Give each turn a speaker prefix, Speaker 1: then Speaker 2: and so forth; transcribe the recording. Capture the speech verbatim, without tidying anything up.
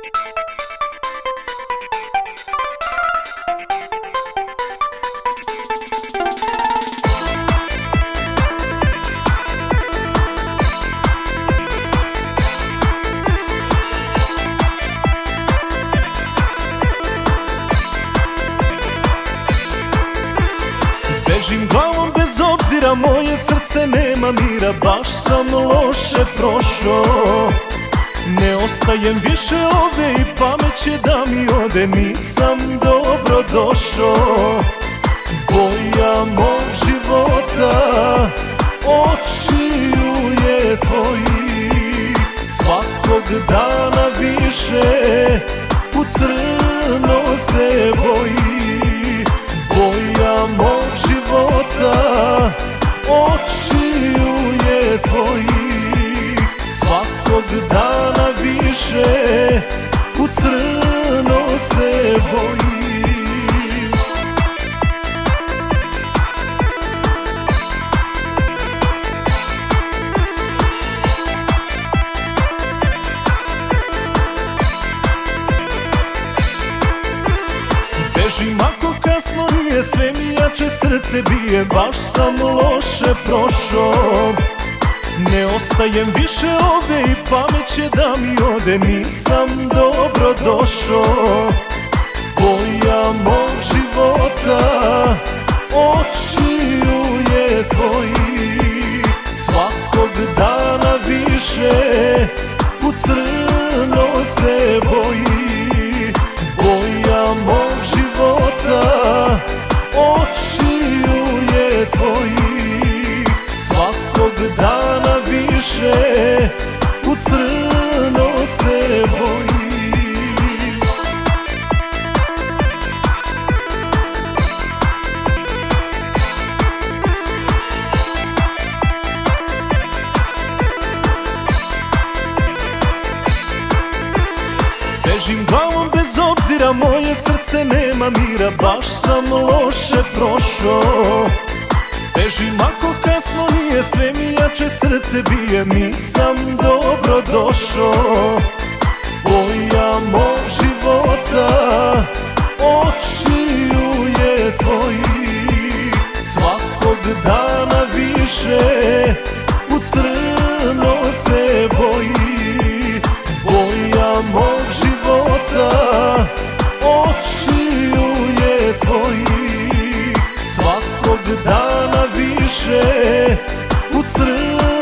Speaker 1: Bežim glavom bez obzira, moje srce nema mira, baš sam loše prošao. Ne ostajem više ovdje i pamet će da mi ode, nisam dobro došao. Boja mog života, očiju je tvojih, svakog dana više u crno se boji. Boja mog života, očiju je tvojih, svakog dana više u crno se boji. Bežim ako kasno nije, sve mi jače srce bije, baš sam loše prošao. Ne ostajem više ovdje i pamet će da mi ode, nisam dobro došao. Boja mog života, očiju je tvojih, svakog dana više u crno se boji. Boja mog života, očiju je tvojih, svakog dana više u crno se boji. Bežim glavom bez obzira, moje srce nema mira, baš sam loše prošao. Bežim ako kasno nije, sve mi jače srce bije, nisam dobro došao. Boja mog života, očiju je tvojih, svakog dana više u crno se boji. Boja mog života, očiju je tvojih, svakog dana više u crno